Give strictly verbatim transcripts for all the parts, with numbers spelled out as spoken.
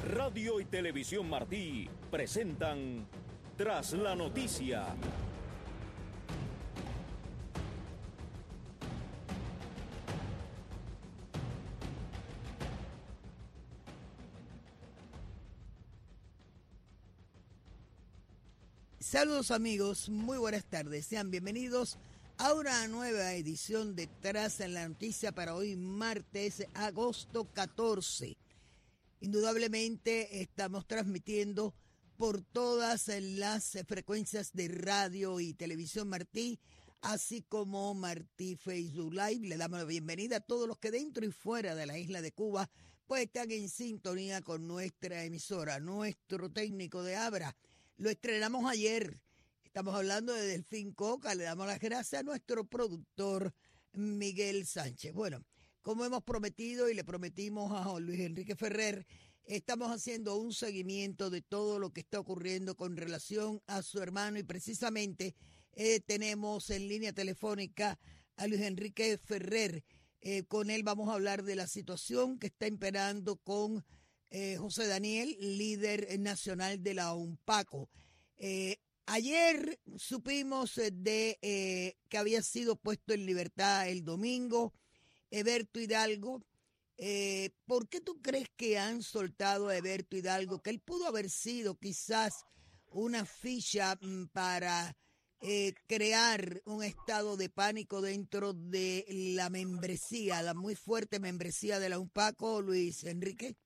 Radio y Televisión Martí presentan Tras la Noticia. Saludos amigos, muy buenas tardes, sean bienvenidos a una nueva edición de Tras la Noticia para hoy martes, agosto catorce. Indudablemente estamos transmitiendo por todas las frecuencias de radio y televisión Martí, así como Martí Facebook Live. Le damos la bienvenida a todos los que dentro y fuera de la isla de Cuba pues están en sintonía con nuestra emisora. Nuestro técnico de Abra lo estrenamos ayer. Estamos hablando de Delfín Coca. Le damos las gracias a nuestro productor Miguel Sánchez. Bueno, como hemos prometido y le prometimos a Luis Enrique Ferrer, estamos haciendo un seguimiento de todo lo que está ocurriendo con relación a su hermano y precisamente eh, tenemos en línea telefónica a Luis Enrique Ferrer. Eh, con él vamos a hablar de la situación que está imperando con eh, José Daniel, líder nacional de la UNPACO. Eh, ayer supimos de eh, que había sido puesto en libertad el domingo Heberto Hidalgo. Eh, ¿Por qué tú crees que han soltado a Heberto Hidalgo? Que él pudo haber sido quizás una ficha mm, para eh, crear un estado de pánico dentro de la membresía, la muy fuerte membresía de la UNPACO, Luis Enrique.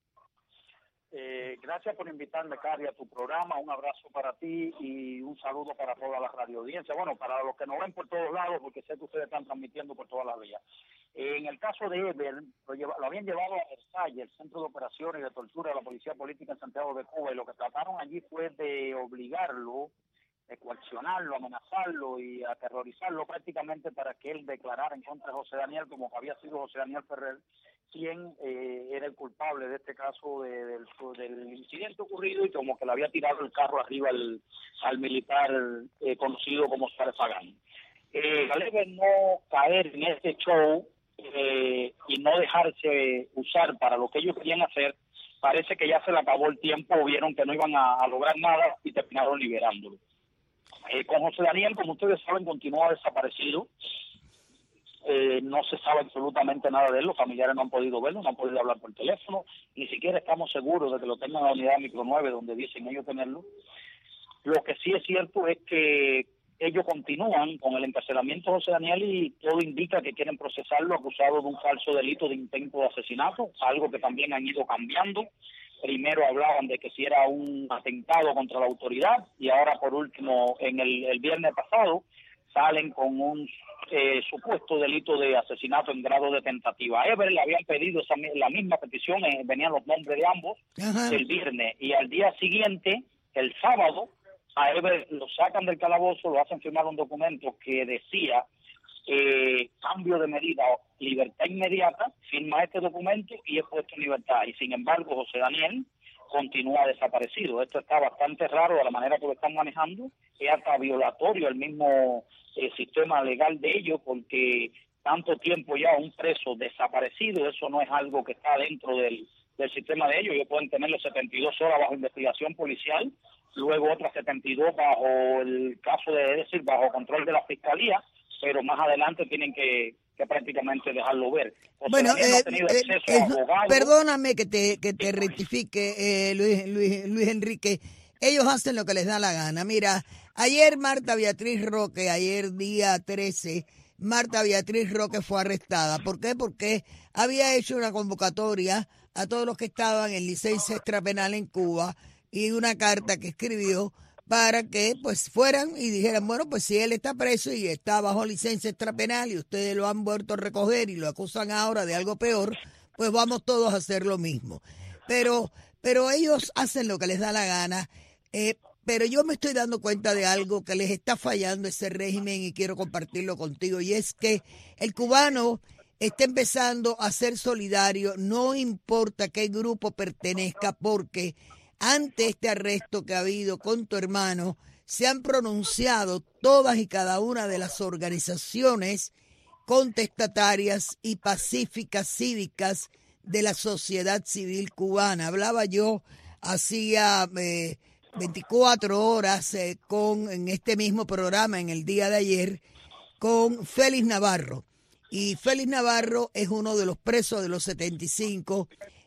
Eh, gracias por invitarme, Cari, a tu programa. Un abrazo para ti y un saludo para toda la radio audiencia. Bueno, para los que nos ven por todos lados, porque sé que ustedes están transmitiendo por todas las vías. Eh, en el caso de Eber, lo, lleva, lo habían llevado a Versalles, el Centro de Operaciones y de Tortura de la Policía Política en Santiago de Cuba, y lo que trataron allí fue de obligarlo, de coaccionarlo, amenazarlo y aterrorizarlo prácticamente para que él declarara en contra de José Daniel, como que había sido José Daniel Ferrer quien eh, era el culpable de este caso de, del, del incidente ocurrido y como que le había tirado el carro arriba al, al militar eh, conocido como Suárez Fagán. Eh, Galego no caer en este show eh, y no dejarse usar para lo que ellos querían hacer, parece que ya se le acabó el tiempo, vieron que no iban a, a lograr nada y terminaron liberándolo. Eh, con José Daniel, como ustedes saben, continúa desaparecido. Eh, no se sabe absolutamente nada de él, los familiares no han podido verlo, no han podido hablar por teléfono, ni siquiera estamos seguros de que lo tengan en la unidad micro nueve donde dicen ellos tenerlo. Lo que sí es cierto es que ellos continúan con el encarcelamiento de José Daniel y todo indica que quieren procesarlo acusado de un falso delito de intento de asesinato, algo que también han ido cambiando. Primero hablaban de que si era un atentado contra la autoridad y ahora por último en el, el viernes pasado salen con un eh, supuesto delito de asesinato en grado de tentativa. A Eber le habían pedido esa, la misma petición, eh, venían los nombres de ambos. Ajá. El viernes, y al día siguiente, el sábado, a Eber lo sacan del calabozo, lo hacen firmar un documento que decía eh, cambio de medida, libertad inmediata, firma este documento y es puesto en libertad. Y sin embargo, José Daniel continúa desaparecido. Esto está bastante raro de la manera que lo están manejando, es hasta violatorio el mismo eh, sistema legal de ellos, porque tanto tiempo ya un preso desaparecido, eso no es algo que está dentro del, del sistema de ellos. Ellos pueden tenerlo setenta y dos horas bajo investigación policial, luego otras setenta y dos bajo el caso de, es decir, bajo control de la fiscalía, pero más adelante tienen que que prácticamente dejarlo ver. O bueno, sea, eh, no ha tenido eh, acceso eh, a abogados. Perdóname que te que te rectifique, eh, Luis, Luis, Luis Enrique. Ellos hacen lo que les da la gana. Mira, ayer Marta Beatriz Roque, ayer día trece, Marta Beatriz Roque fue arrestada. ¿Por qué? Porque había hecho una convocatoria a todos los que estaban en licencia extrapenal en Cuba y una carta que escribió para que pues fueran y dijeran, bueno, pues si él está preso y está bajo licencia extrapenal y ustedes lo han vuelto a recoger y lo acusan ahora de algo peor, pues vamos todos a hacer lo mismo. Pero, pero ellos hacen lo que les da la gana, eh, pero yo me estoy dando cuenta de algo que les está fallando ese régimen y quiero compartirlo contigo, y es que el cubano está empezando a ser solidario, no importa qué grupo pertenezca, porque ante este arresto que ha habido con tu hermano, se han pronunciado todas y cada una de las organizaciones contestatarias y pacíficas cívicas de la sociedad civil cubana. Hablaba yo hacía eh, veinticuatro horas eh, con en este mismo programa en el día de ayer con Félix Navarro. Y Félix Navarro es uno de los presos de los setenta y cinco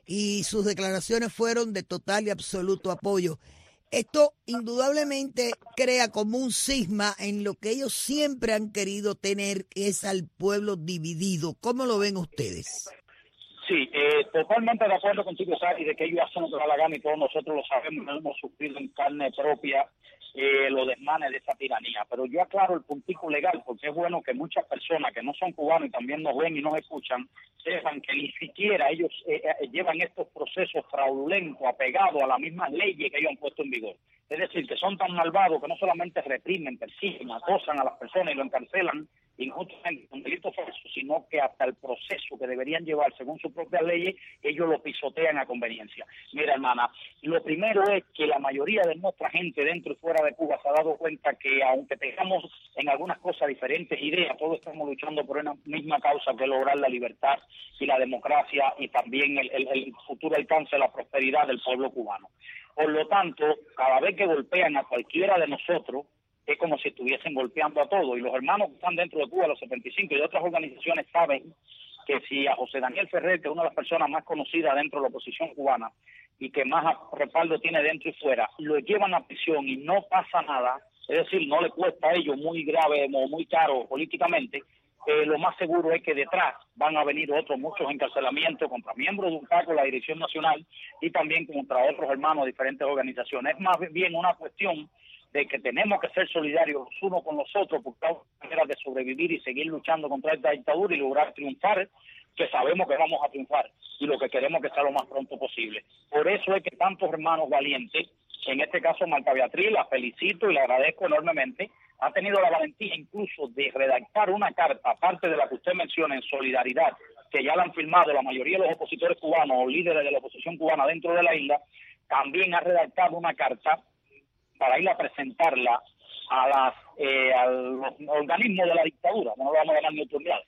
y sus declaraciones fueron de total y absoluto apoyo. Esto indudablemente crea como un cisma en lo que ellos siempre han querido tener, que es al pueblo dividido. ¿Cómo lo ven ustedes? Sí, eh, totalmente de acuerdo contigo, Sari, de que ellos hacen lo que da la gana y todos nosotros lo sabemos, hemos sufrido en carne propia eh, los desmanes de esa tiranía. Pero yo aclaro el puntico legal, porque es bueno que muchas personas que no son cubanos y también nos ven y nos escuchan, sepan que ni siquiera ellos eh, eh, llevan estos procesos fraudulentos apegados a las mismas leyes que ellos han puesto en vigor. Es decir, que son tan malvados que no solamente reprimen, persiguen, acosan a las personas y lo encarcelan injustamente con delitos falsos, sino que hasta el proceso que deberían llevar según sus propias leyes, ellos lo pisotean a conveniencia. Mira, hermana, lo primero es que la mayoría de nuestra gente dentro y fuera de Cuba se ha dado cuenta que aunque tengamos en algunas cosas diferentes ideas, todos estamos luchando por una misma causa, que es lograr la libertad y la democracia y también el, el, el futuro alcance de la prosperidad del pueblo cubano. Por lo tanto, cada vez que golpean a cualquiera de nosotros, es como si estuviesen golpeando a todos. Y los hermanos que están dentro de Cuba, los setenta y cinco y de otras organizaciones, saben que si a José Daniel Ferrer, que es una de las personas más conocidas dentro de la oposición cubana y que más respaldo tiene dentro y fuera, lo llevan a prisión y no pasa nada, es decir, no le cuesta a ellos muy grave o muy caro políticamente, eh, lo más seguro es que detrás van a venir otros muchos encarcelamientos contra miembros de UNPACO, la Dirección Nacional, y también contra otros hermanos de diferentes organizaciones. Es más bien una cuestión de que tenemos que ser solidarios los unos con los otros, porque hay maneras de sobrevivir y seguir luchando contra esta dictadura y lograr triunfar, que sabemos que vamos a triunfar y lo que queremos que sea lo más pronto posible. Por eso es que tantos hermanos valientes, en este caso Marta Beatriz, la felicito y le agradezco enormemente, ha tenido la valentía incluso de redactar una carta, aparte de la que usted menciona, en solidaridad, que ya la han firmado la mayoría de los opositores cubanos o líderes de la oposición cubana dentro de la isla, también ha redactado una carta para ir a presentarla a, las, eh, a los organismos de la dictadura, no lo vamos a llamar ni autoridades,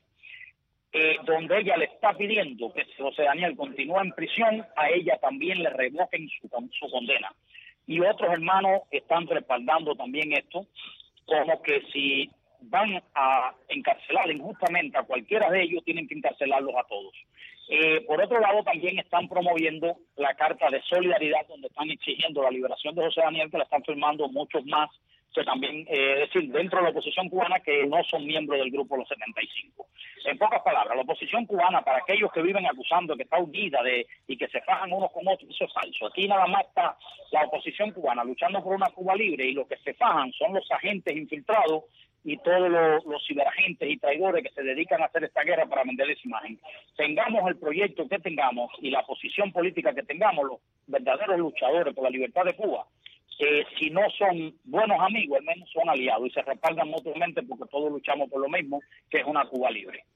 eh, donde ella le está pidiendo que si José Daniel continúa en prisión, a ella también le revoquen su, su condena. Y otros hermanos están respaldando también esto, como que si van a encarcelar injustamente a cualquiera de ellos, tienen que encarcelarlos a todos. Eh, por otro lado, también están promoviendo la carta de solidaridad, donde están exigiendo la liberación de José Daniel, que la están firmando muchos más, que también, eh, es decir, dentro de la oposición cubana, que no son miembros del grupo Los setenta y cinco. En pocas palabras, la oposición cubana, para aquellos que viven acusando que está unida de y que se fajan unos con otros, eso es falso. Aquí nada más está la oposición cubana luchando por una Cuba libre, y los que se fajan son los agentes infiltrados y todos los, los ciberagentes y traidores que se dedican a hacer esta guerra para vender esa imagen. Tengamos el proyecto que tengamos y la posición política que tengamos, los verdaderos luchadores por la libertad de Cuba, eh, si no son buenos amigos, al menos son aliados y se respaldan mutuamente, porque todos luchamos por lo mismo, que es una Cuba libre.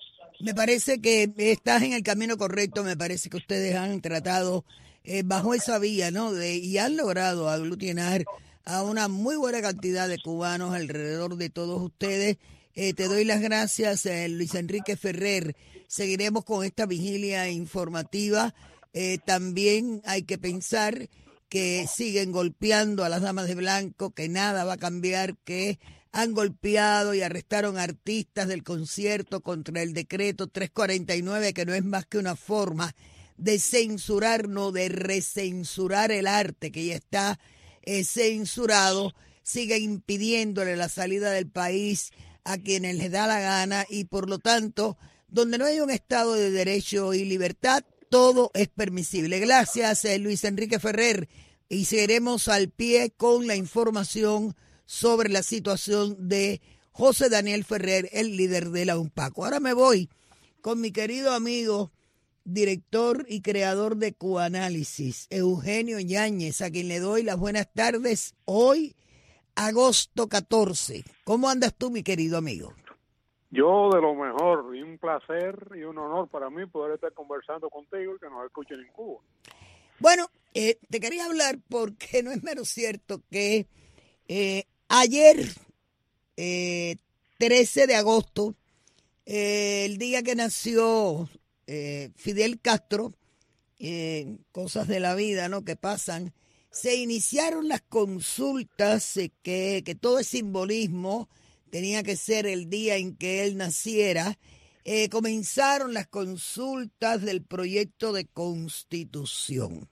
Me parece que estás en el camino correcto, me parece que ustedes han tratado eh, bajo esa vía, ¿no? De, y han logrado aglutinar a una muy buena cantidad de cubanos alrededor de todos ustedes. Eh, te doy las gracias, eh, Luis Enrique Ferrer. Seguiremos con esta vigilia informativa. Eh, también hay que pensar que siguen golpeando a las damas de blanco, que nada va a cambiar, que han golpeado y arrestaron artistas del concierto contra el decreto trescientos cuarenta y nueve, que no es más que una forma de censurar, no de recensurar el arte, que ya está eh, censurado. Sigue impidiéndole la salida del país a quienes les da la gana, y por lo tanto, donde no hay un Estado de Derecho y libertad, todo es permisible. Gracias, eh, Luis Enrique Ferrer, y seguiremos al pie con la información sobre la situación de José Daniel Ferrer, el líder de la UNPACO. Ahora me voy con mi querido amigo, director y creador de Cuanálisis, Eugenio Yáñez, a quien le doy las buenas tardes hoy, agosto catorce. ¿Cómo andas tú, mi querido amigo? Yo de lo mejor, y un placer y un honor para mí poder estar conversando contigo y que nos escuchen en Cuba. Bueno, eh, te quería hablar porque no es menos cierto que eh, ayer, eh, trece de agosto, eh, el día que nació eh, Fidel Castro, eh, cosas de la vida, ¿no?, que pasan, se iniciaron las consultas, eh, que, que todo el simbolismo tenía que ser el día en que él naciera. Eh, comenzaron las consultas del proyecto de constitución.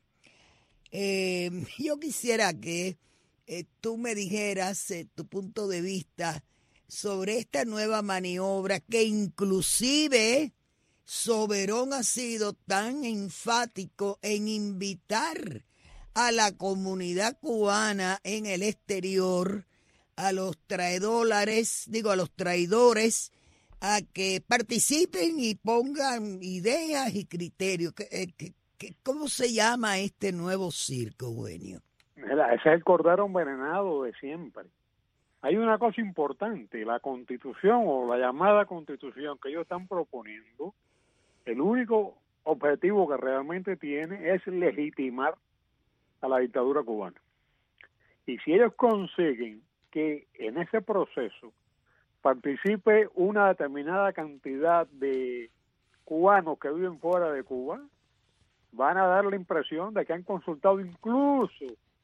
Eh, yo quisiera que eh, tú me dijeras eh, tu punto de vista sobre esta nueva maniobra que inclusive Soberón ha sido tan enfático en invitar a la comunidad cubana en el exterior, a los traidores, digo a los traidores, a que participen y pongan ideas y criterios. ¿Qué, qué, qué, ¿Cómo se llama este nuevo circo, Eugenio? Ese es el cordero envenenado de siempre. Hay una cosa importante, la constitución o la llamada constitución que ellos están proponiendo, el único objetivo que realmente tiene es legitimar a la dictadura cubana. Y si ellos consiguen que en ese proceso participe una determinada cantidad de cubanos que viven fuera de Cuba, van a dar la impresión de que han consultado incluso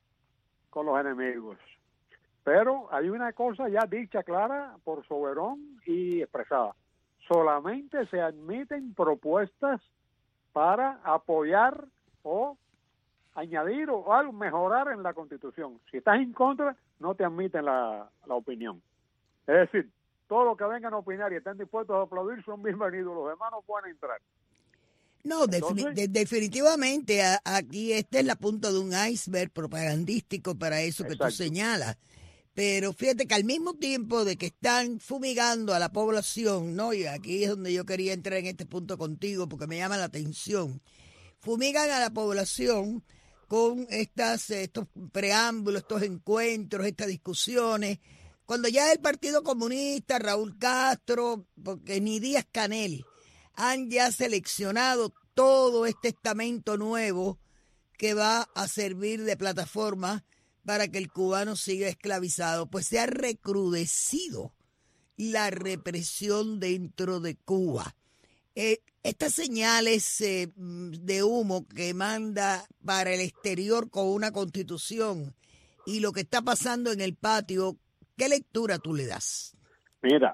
con los enemigos. Pero hay una cosa ya dicha clara por Soberón y expresada. Solamente se admiten propuestas para apoyar o añadir o algo, mejorar en la Constitución. Si estás en contra, no te admiten la, la opinión. Es decir, todos los que vengan a opinar y estén dispuestos a aplaudir son bienvenidos, los demás no pueden entrar. No, Entonces, defini- de- definitivamente a, aquí esta es la punta de un iceberg propagandístico para eso que exacto. tú señalas. Pero fíjate que al mismo tiempo de que están fumigando a la población, ¿no? Y aquí es donde yo quería entrar en este punto contigo porque me llama la atención. Fumigan a la población con estas, estos preámbulos, estos encuentros, estas discusiones. Cuando ya el Partido Comunista, Raúl Castro, porque ni Díaz Canel, han ya seleccionado todo este estamento nuevo que va a servir de plataforma para que el cubano siga esclavizado, pues se ha recrudecido la represión dentro de Cuba. Eh, estas señales eh, de humo que manda para el exterior con una constitución y lo que está pasando en el patio, ¿qué lectura tú le das? Mira,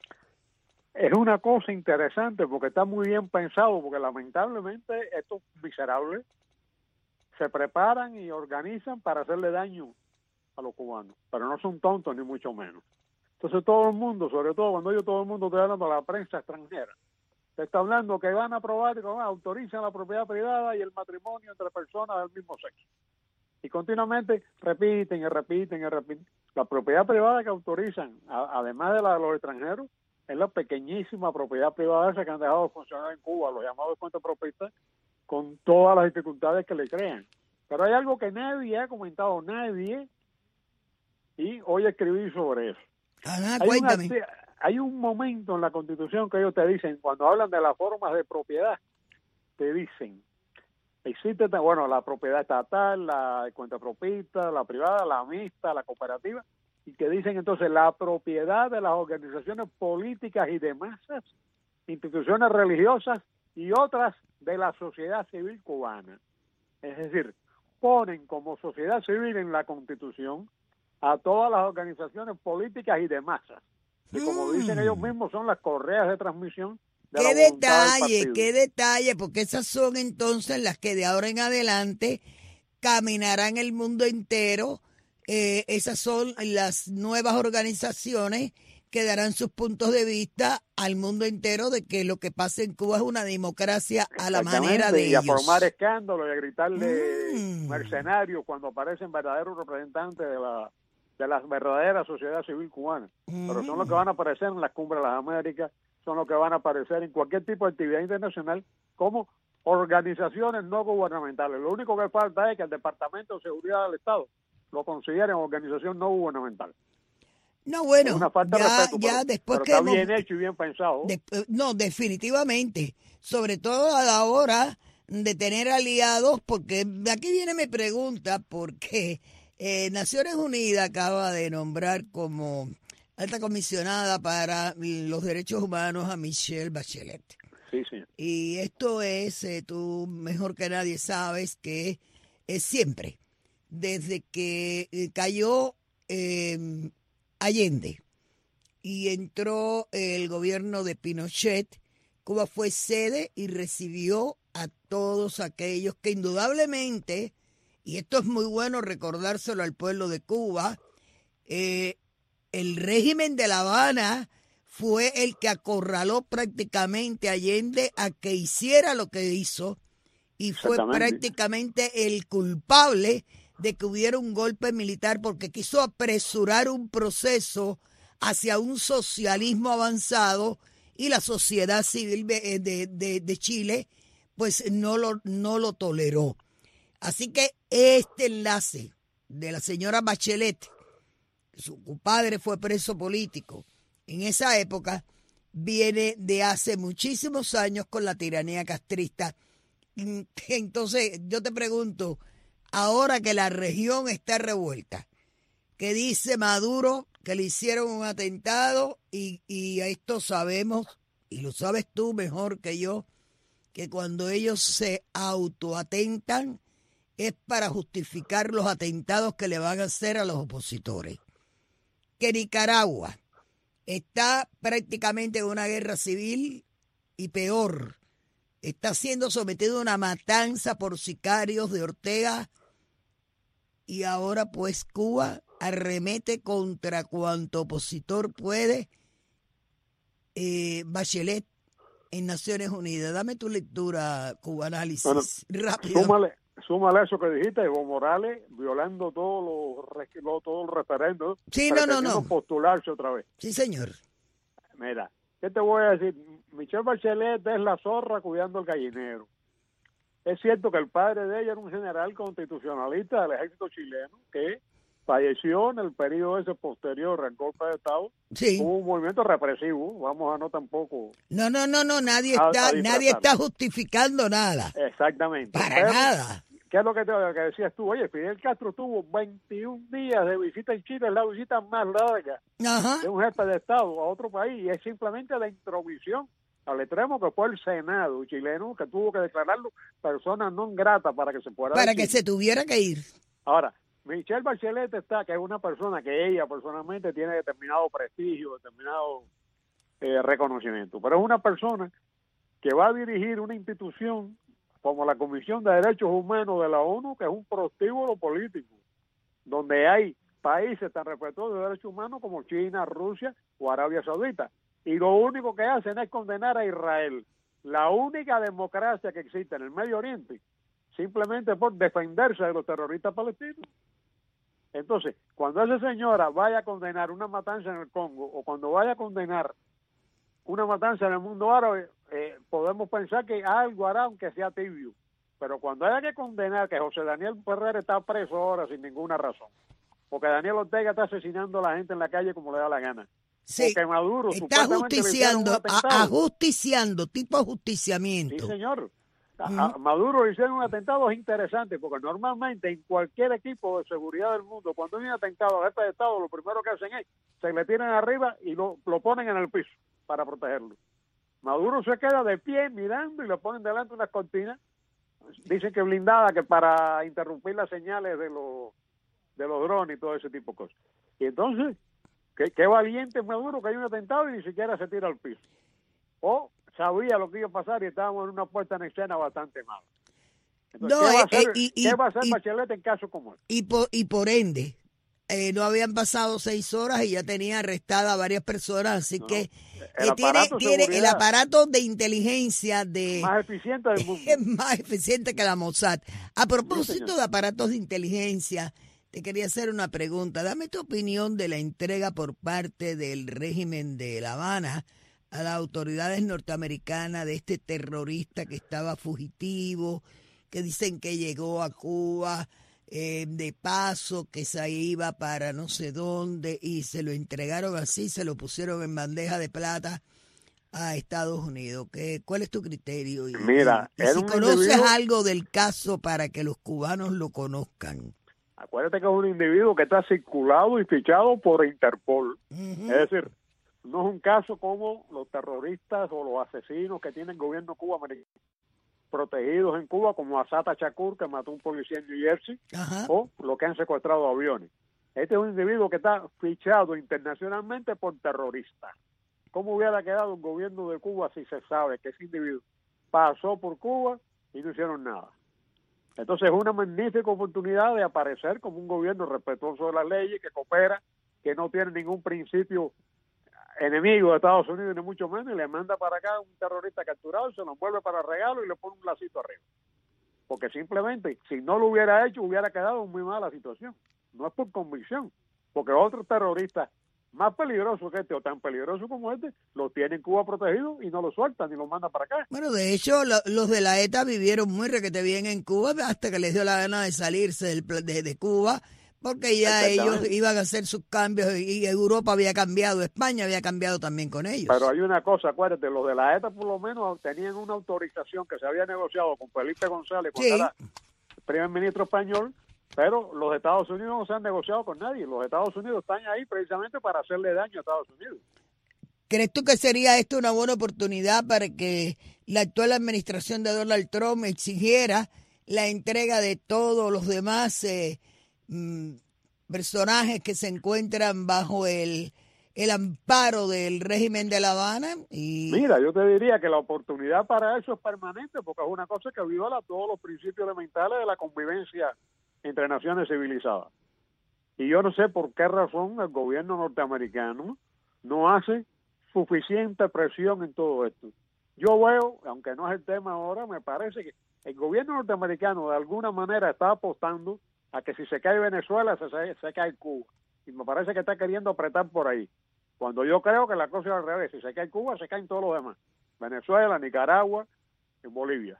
es una cosa interesante porque está muy bien pensado, porque lamentablemente estos miserables se preparan y organizan para hacerle daño a los cubanos, pero no son tontos ni mucho menos. Entonces todo el mundo, sobre todo cuando yo todo el mundo estoy hablando de la prensa extranjera, se está hablando que van a aprobar y que van a autorizar la propiedad privada y el matrimonio entre personas del mismo sexo. Y continuamente repiten y repiten y repiten. La propiedad privada que autorizan, a, además de la de los extranjeros, es la pequeñísima propiedad privada esa que han dejado de funcionar en Cuba, los llamados cuentapropistas, con todas las dificultades que le crean. Pero hay algo que nadie ha comentado, nadie, y hoy escribí sobre eso. Ajá, hay, cuéntame. Una, hay un momento en la Constitución que ellos te dicen, cuando hablan de las formas de propiedad, te dicen, existe, bueno, la propiedad estatal, la cuentapropista, la privada, la mixta, la cooperativa, y que dicen entonces la propiedad de las organizaciones políticas y de masas, instituciones religiosas y otras de la sociedad civil cubana. Es decir, ponen como sociedad civil en la Constitución a todas las organizaciones políticas y de masas. Y como Mm. dicen ellos mismos, son las correas de transmisión de Qué la voluntad del detalle, partido. qué detalle, porque esas son entonces las que de ahora en adelante caminarán el mundo entero. Eh, esas son las nuevas organizaciones que darán sus puntos de vista al mundo entero de que lo que pasa en Cuba es una democracia a la manera de y a ellos. formar escándalos y a gritarle Mm. mercenarios cuando aparecen verdaderos representantes de la de la verdadera sociedad civil cubana. Mm. Pero son los que van a aparecer en las cumbres de las Américas, son los que van a aparecer en cualquier tipo de actividad internacional como organizaciones no gubernamentales. Lo único que falta es que el Departamento de Seguridad del Estado lo considere organización no gubernamental. No, bueno, Es una falta de ya, respeto, ya pero, después pero que está hemos- bien hecho y bien pensado. de- no, definitivamente, sobre todo a la hora de tener aliados, porque aquí viene mi pregunta, porque eh, Naciones Unidas acaba de nombrar como alta comisionada para los derechos humanos a Michelle Bachelet. Sí, señor. Y esto es, eh, tú mejor que nadie sabes que es siempre, desde que eh, cayó eh, Allende y entró el gobierno de Pinochet, Cuba fue sede y recibió a todos aquellos que indudablemente, y esto es muy bueno recordárselo al pueblo de Cuba, eh, el régimen de La Habana fue el que acorraló prácticamente a Allende a que hiciera lo que hizo y fue prácticamente el culpable de que hubiera un golpe militar porque quiso apresurar un proceso hacia un socialismo avanzado y la sociedad civil de, de, de, de Chile pues no lo, no lo toleró. Así que este enlace de la señora Bachelet, su padre fue preso político en esa época, viene de hace muchísimos años con la tiranía castrista. Entonces yo te pregunto, ahora que la región está revuelta, que dice Maduro que le hicieron un atentado y, y a esto sabemos, y lo sabes tú mejor que yo, que cuando ellos se autoatentan es para justificar los atentados que le van a hacer a los opositores. Que Nicaragua está prácticamente en una guerra civil y peor, está siendo sometido a una matanza por sicarios de Ortega y ahora pues Cuba arremete contra cuanto opositor puede. eh, Bachelet en Naciones Unidas. Dame tu lectura, Cuba Análisis, bueno, rápido. Súmale, súmale eso que dijiste, Evo Morales violando todo lo, todo el referendo. Sí, no, no, no. Postularse otra vez. Sí, señor. Mira, ¿qué te voy a decir? Michelle Bachelet es la zorra cuidando el gallinero. Es cierto que el padre de ella era un general constitucionalista del ejército chileno que falleció en el periodo ese posterior al golpe de Estado. Sí. Hubo un movimiento represivo, vamos a no tampoco... No, no, no, no, nadie está, a nadie está justificando nada. Exactamente. Para Pero, nada. ¿qué es lo que, te, que decías tú? Oye, Fidel Castro tuvo veintiún días de visita en Chile, es la visita más larga Ajá. de un jefe de Estado a otro país, y es simplemente la intromisión al extremo que fue el Senado chileno, que tuvo que declararlo persona non grata para que se pueda... Para que se tuviera que ir. Ahora, Michelle Bachelet está, que es una persona que ella personalmente tiene determinado prestigio, determinado eh, reconocimiento, pero es una persona que va a dirigir una institución como la Comisión de Derechos Humanos de la ONU, que es un prostíbulo político, donde hay países tan respetuosos de derechos humanos como China, Rusia o Arabia Saudita, y lo único que hacen es condenar a Israel, la única democracia que existe en el Medio Oriente, simplemente por defenderse de los terroristas palestinos. Entonces, cuando esa señora vaya a condenar una matanza en el Congo o cuando vaya a condenar una matanza en el mundo árabe, eh, podemos pensar que algo hará aunque sea tibio. Pero cuando haya que condenar que José Daniel Ferrer está preso ahora sin ninguna razón, porque Daniel Ortega está asesinando a la gente en la calle como le da la gana, sí, porque Maduro está justiciando, ajusticiando, tipo ajusticiamiento. Sí, señor. A, a Maduro le hicieron un atentado interesante, porque normalmente en cualquier equipo de seguridad del mundo, cuando hay un atentado al jefe de Estado, lo primero que hacen es, se le tiran arriba y lo, lo ponen en el piso para protegerlo. Maduro se queda de pie mirando y le ponen delante unas cortinas, dicen que blindada, que para interrumpir las señales de los, de los drones y todo ese tipo de cosas. Y entonces, qué, qué valiente Maduro, que hay un atentado y ni siquiera se tira al piso. O sabía lo que iba a pasar y estábamos en una puesta en escena bastante mala. Entonces, no, ¿qué, va a hacer, eh, y, ¿qué va a hacer y, Bachelet en caso como este? Y por, y por ende, eh, no habían pasado seis horas y ya tenía arrestada a varias personas, así no, que eh, tiene, tiene el aparato de inteligencia de más eficiente del mundo. Es más eficiente que la Mossad. A propósito sí, de aparatos de inteligencia, te quería hacer una pregunta. Dame tu opinión de la entrega por parte del régimen de La Habana a las autoridades norteamericanas de este terrorista que estaba fugitivo, que dicen que llegó a Cuba eh, de paso, que se iba para no sé dónde y se lo entregaron así, se lo pusieron en bandeja de plata a Estados Unidos. ¿Qué, ¿Cuál es tu criterio? Y, Mira, y, y si conoces individuo... algo del caso para que los cubanos lo conozcan. Acuérdate que es un individuo que está circulado y fichado por Interpol. Uh-huh. Es decir, no es un caso como los terroristas o los asesinos que tiene el gobierno cubamericano protegidos en Cuba, como Asata Shakur, que mató a un policía en New Jersey, Ajá. o los que han secuestrado aviones. Este es un individuo que está fichado internacionalmente por terrorista. ¿Cómo hubiera quedado el gobierno de Cuba si se sabe que ese individuo pasó por Cuba y no hicieron nada? Entonces es una magnífica oportunidad de aparecer como un gobierno respetuoso de las leyes, que coopera, que no tiene ningún principio enemigo de Estados Unidos, ni mucho menos, y le manda para acá un terrorista capturado, se lo envuelve para regalo y le pone un lacito arriba. Porque simplemente, si no lo hubiera hecho, hubiera quedado en muy mala situación. No es por convicción, porque otros terroristas más peligrosos que este, o tan peligrosos como este, los tienen Cuba protegido y no lo sueltan ni lo mandan para acá. Bueno, de hecho, lo, los de la ETA vivieron muy requete bien en Cuba hasta que les dio la gana de salirse del, de, de Cuba, porque ya ellos iban a hacer sus cambios y Europa había cambiado, España había cambiado también con ellos. Pero hay una cosa, acuérdate, los de la ETA por lo menos tenían una autorización que se había negociado con Felipe González, cuando sí. era primer ministro español, pero los Estados Unidos no se han negociado con nadie. Los Estados Unidos están ahí precisamente para hacerle daño a Estados Unidos. ¿Crees tú que sería esto una buena oportunidad para que la actual administración de Donald Trump exigiera la entrega de todos los demás eh, mmm, personajes que se encuentran bajo el, el amparo del régimen de La Habana? Y... Mira, yo te diría que la oportunidad para eso es permanente, porque es una cosa que viola todos los principios elementales de la convivencia entre naciones civilizadas. Y yo no sé por qué razón el gobierno norteamericano no hace suficiente presión en todo esto. Yo veo, aunque no es el tema ahora, me parece que el gobierno norteamericano de alguna manera está apostando a que si se cae Venezuela, se, se, se cae Cuba. Y me parece que está queriendo apretar por ahí. Cuando yo creo que la cosa es al revés. Si se cae Cuba, se caen todos los demás. Venezuela, Nicaragua y Bolivia.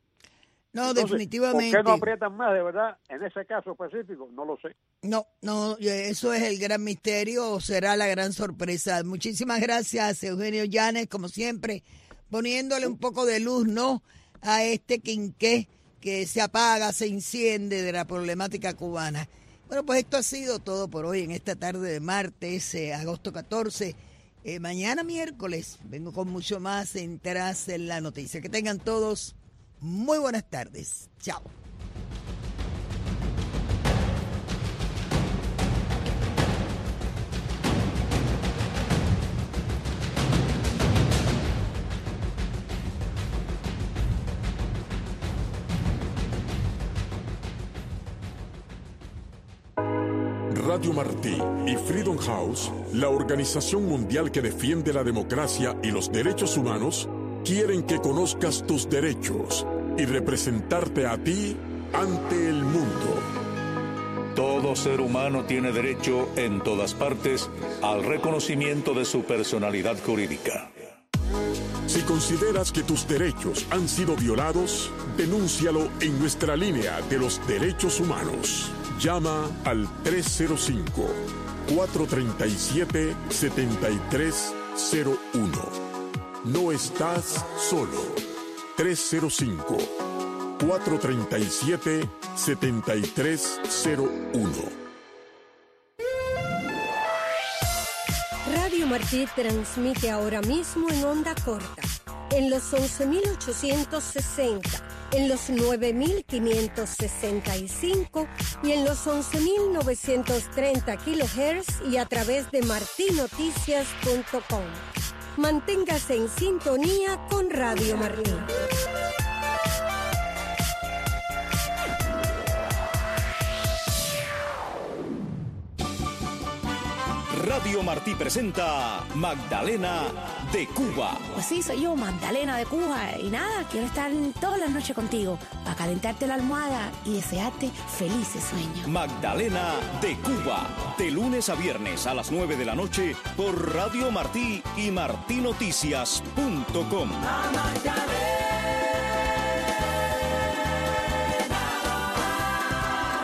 No, Entonces, definitivamente. ¿por qué no aprietan más, de verdad, en ese caso específico? No lo sé. No, no, eso es el gran misterio, o será la gran sorpresa. Muchísimas gracias, Eugenio Llanes, como siempre, poniéndole un poco de luz, ¿no?, a este quinqué que se apaga, se enciende de la problemática cubana. Bueno, pues esto ha sido todo por hoy en esta tarde de martes, eh, agosto catorce. Eh, mañana miércoles vengo con mucho más en Tras en la Noticia. Que tengan todos muy buenas tardes. Chao. Radio Martí y Freedom House, la organización mundial que defiende la democracia y los derechos humanos, quieren que conozcas tus derechos y representarte a ti ante el mundo. Todo ser humano tiene derecho en todas partes al reconocimiento de su personalidad jurídica. Si consideras que tus derechos han sido violados, denúncialo en nuestra línea de los derechos humanos. Llama al tres cero cinco, cuatro tres siete, siete tres cero uno. No estás solo. tres cero cinco, cuatro tres siete, siete tres cero uno. Radio Martí transmite ahora mismo en onda corta, en los once mil ochocientos sesenta, en los nueve mil quinientos sesenta y cinco y en los once mil novecientos treinta kilohertz y a través de marti noticias punto com. Manténgase en sintonía con Radio Martí. Radio Martí presenta Magdalena de Cuba. Pues sí, soy yo, Magdalena de Cuba. Y nada, quiero estar todas las noches contigo para calentarte la almohada y desearte felices sueños. Magdalena de Cuba, de lunes a viernes a las nueve de la noche por Radio Martí y marti noticias punto com.